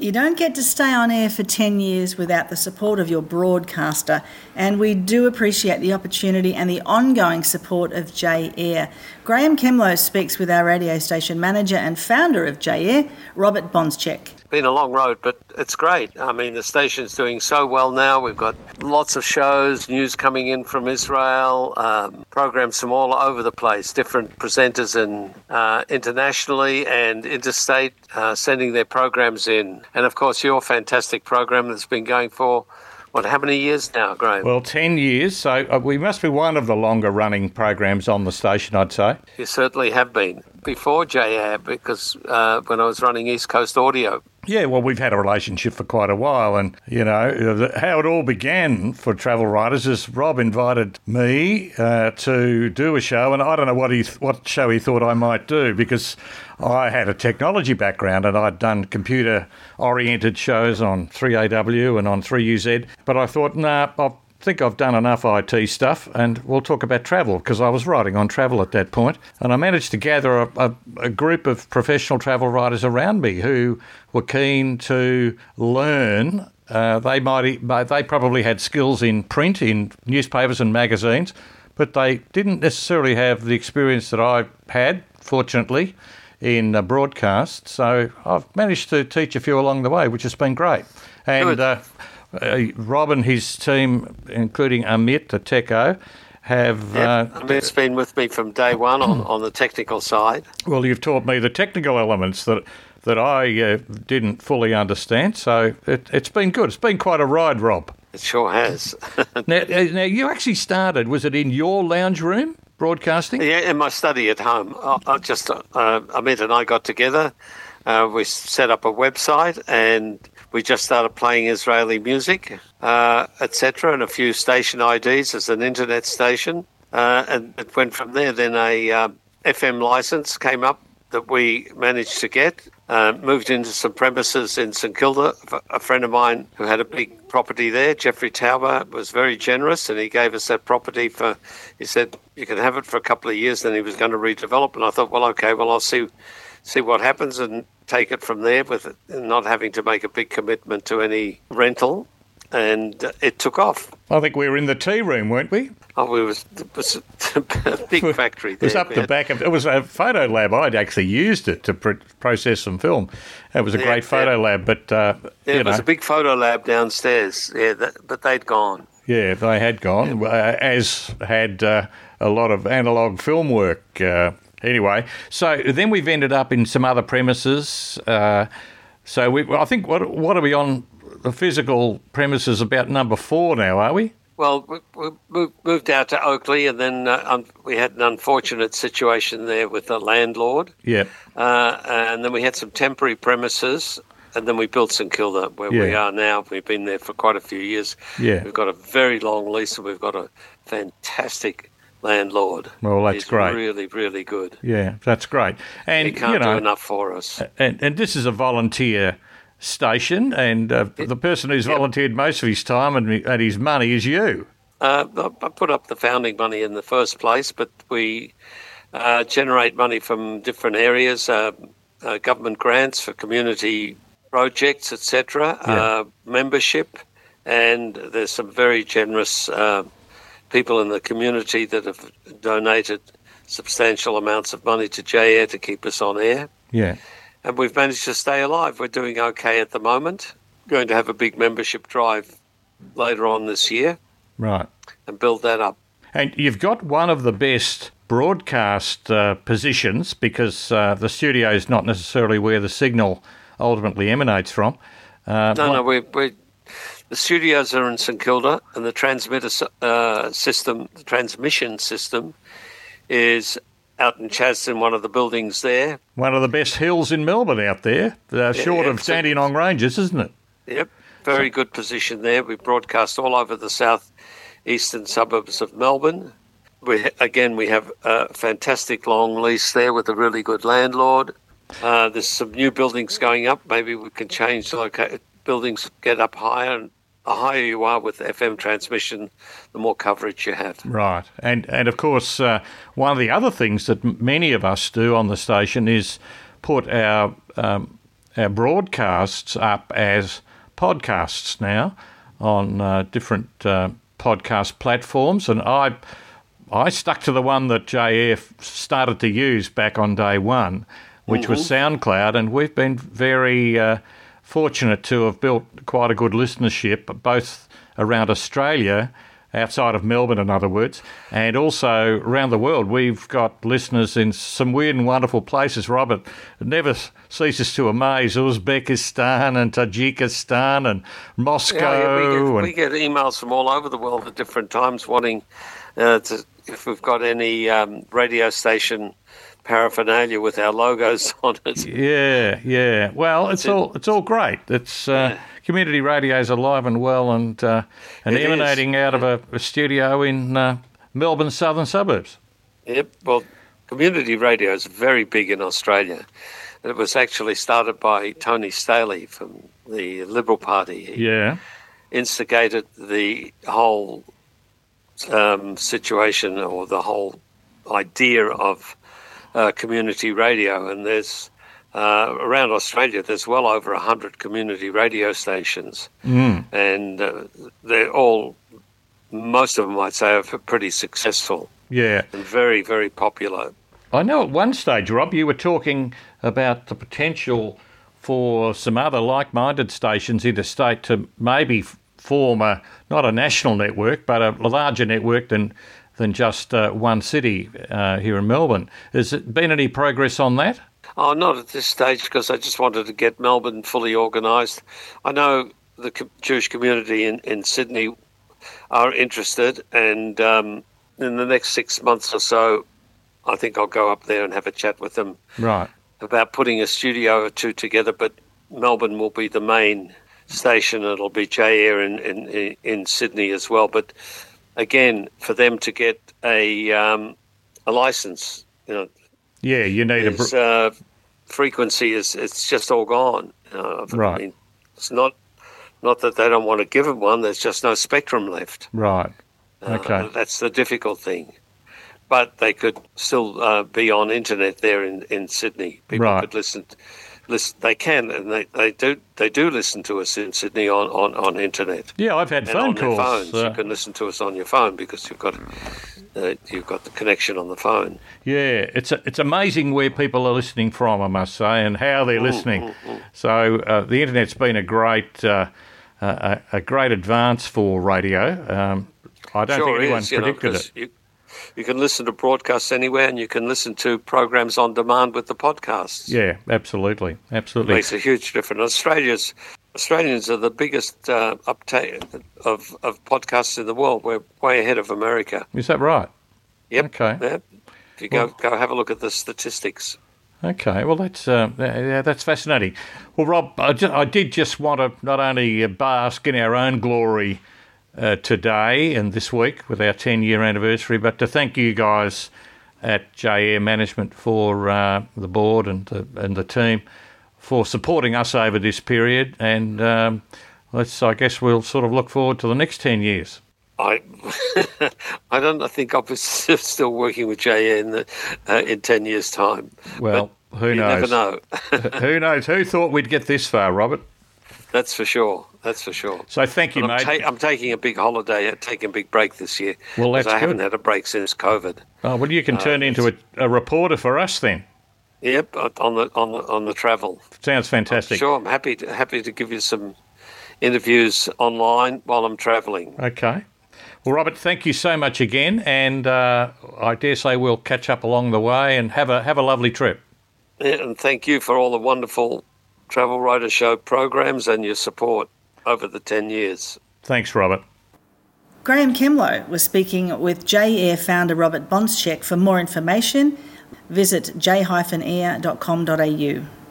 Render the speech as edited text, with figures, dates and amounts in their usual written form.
You don't get to stay on air for 10 years without the support of your broadcaster, and we do appreciate the opportunity and the ongoing support of J-Air. Graham Kemlow speaks with our radio station manager and founder of J-Air, Robert Bonschek. Been a long road, but it's great. I mean, the station's doing so well now. We've got lots of shows, news coming in from Israel, programs from all over the place, different presenters internationally and interstate sending their programs in. And of course, your fantastic program that's been going for how many years now, Graham? Well, 10 years, so we must be one of the longer-running programs on the station, I'd say. You certainly have been. Before J-Air, because when I was running East Coast Audio. Yeah, well, we've had a relationship for quite a while, and, you know, how it all began for Travel Writers is Rob invited me to do a show, and I don't know what show he thought I might do, because I had a technology background and I'd done computer-oriented shows on 3AW and on 3UZ, but I thought, I think I've done enough IT stuff and we'll talk about travel, because I was writing on travel at that point, and I managed to gather a group of professional travel writers around me who were keen to learn. They probably had skills in print, in newspapers and magazines, but they didn't necessarily have the experience that I had, fortunately, in broadcast. So I've managed to teach a few along the way, which has been great. And Rob and his team, including Amit, the techo, have... Amit's been with me from day one on the technical side. Well, you've taught me the technical elements that I didn't fully understand, so it's been good. It's been quite a ride, Rob. It sure has. Now, you actually started, was it in your lounge room, broadcasting? Yeah, in my study at home. Amit and I got together. We set up a website and we just started playing Israeli music, etc., and a few station IDs as an internet station. And it went from there. Then a FM license came up that we managed to get. Moved into some premises in St Kilda. A friend of mine who had a big property there, Jeffrey Tauber, was very generous, and he gave us that property he said, you can have it for a couple of years, then he was going to redevelop. And I thought, I'll see what happens and take it from there with it, not having to make a big commitment to any rental. And it took off. I think we were in the tea room, weren't we? Oh, it was a big factory there. It was up the back it was a photo lab. I'd actually used it to process some film. It was a great photo lab, but it was a big photo lab downstairs. Yeah, but they'd gone. Yeah, they had gone, as had a lot of analogue film work. Anyway, so then we've ended up in some other premises. I think what are we on? The physical premises about number 4 now, are we? Well, we moved out to Oakley, and then we had an unfortunate situation there with the landlord. Yeah. And then we had some temporary premises, and then we built St Kilda, where we are now. We've been there for quite a few years. Yeah. We've got a very long lease, and we've got a fantastic landlord. Well, that's great. Really, really good. Yeah, that's great. And he can't do enough for us. And this is a volunteer station, and the person who's volunteered most of his time and his money is you. I put up the founding money in the first place, but we generate money from different areas, government grants for community projects, etc., membership, and there's some very generous people in the community that have donated substantial amounts of money to J-Air to keep us on air. Yeah. And we've managed to stay alive. We're doing okay at the moment. Going to have a big membership drive later on this year. Right. And build that up. And you've got one of the best broadcast positions, because the studio is not necessarily where the signal ultimately emanates from. The studios are in St Kilda, and the transmission system is out in Chadstone, one of the buildings there. One of the best hills in Melbourne out there, short of Dandenong Ranges, isn't it? Yep, very good position there. We broadcast all over the south-eastern suburbs of Melbourne. We have a fantastic long lease there with a really good landlord. There's some new buildings going up. Maybe we can change buildings, get up higher, and the higher you are with FM transmission, the more coverage you have. Right. And of course, one of the other things that many of us do on the station is put our our broadcasts up as podcasts now on different podcast platforms, and I stuck to the one that JAir started to use back on day one, which was SoundCloud, and we've been very fortunate to have built quite a good listenership, both around Australia, outside of Melbourne, in other words, and also around the world. We've got listeners in some weird and wonderful places. Robert, it never ceases to amaze. Uzbekistan and Tajikistan and Moscow. We get emails from all over the world at different times wanting if we've got any radio station paraphernalia with our logos on it. Yeah. Well, it's all great. It's community radio is alive and well, and emanating out of a studio in Melbourne's southern suburbs. Yep. Well, community radio is very big in Australia. It was actually started by Tony Staley from the Liberal Party. He instigated the whole situation, or the whole idea of community radio, and there's around Australia there's well over 100 community radio stations, and they're all, most of them I'd say, are pretty successful and very, very popular. I know at one stage, Rob, you were talking about the potential for some other like-minded stations interstate to maybe form not a national network, but a larger network than just one city here in Melbourne. Has it been any progress on that? Oh, not at this stage, because I just wanted to get Melbourne fully organised. I know the Jewish community in Sydney are interested, and in the next 6 months or so, I think I'll go up there and have a chat with them about putting a studio or two together, but Melbourne will be the main station. It'll be JAir in Sydney as well. But again, for them to get a license, you need frequency it's just all gone. Right. I mean, it's not that they don't want to give them one. There's just no spectrum left. Right. Okay. That's the difficult thing. But they could still be on internet there in Sydney. People could listen. They can, and they do listen to us in Sydney on internet. Yeah, I've had phone calls. Phones. You can listen to us on your phone because you've got the connection on the phone. Yeah, it's amazing where people are listening from, I must say, and how they're listening. So the internet's been a great advance for radio. I don't think anyone predicted it. You can listen to broadcasts anywhere, and you can listen to programs on demand with the podcasts. Yeah, absolutely. It makes a huge difference. Australians are the biggest uptake of podcasts in the world. We're way ahead of America. Is that right? Yep. Okay. Yep. If you go have a look at the statistics. Okay, well, that's fascinating. Well, Rob, I did just want to not only bask in our own glory today and this week with our 10-year anniversary, but to thank you guys at JAir Management for the board and the team for supporting us over this period, and I guess we'll sort of look forward to the next 10 years. I think I'll be still working with JAir in 10 years' time. Well, who knows? You never know. Who knows? Who thought we'd get this far, Robert? That's for sure. So thank you, mate. I'm taking a big holiday, taking a big break this year. Well, that's good. I haven't had a break since COVID. Oh, well, you can turn into a reporter for us then. Yep, on the travel. Sounds fantastic. Sure, I'm happy to give you some interviews online while I'm travelling. Okay. Well, Robert, thank you so much again, and I dare say we'll catch up along the way and have a lovely trip. Yeah, and thank you for all the wonderful Travel Writer Show programs and your support over the 10 years. Thanks, Robert. Graham Kemlow was speaking with JAir founder Robert Bonschek. For more information, visit j-air.com.au.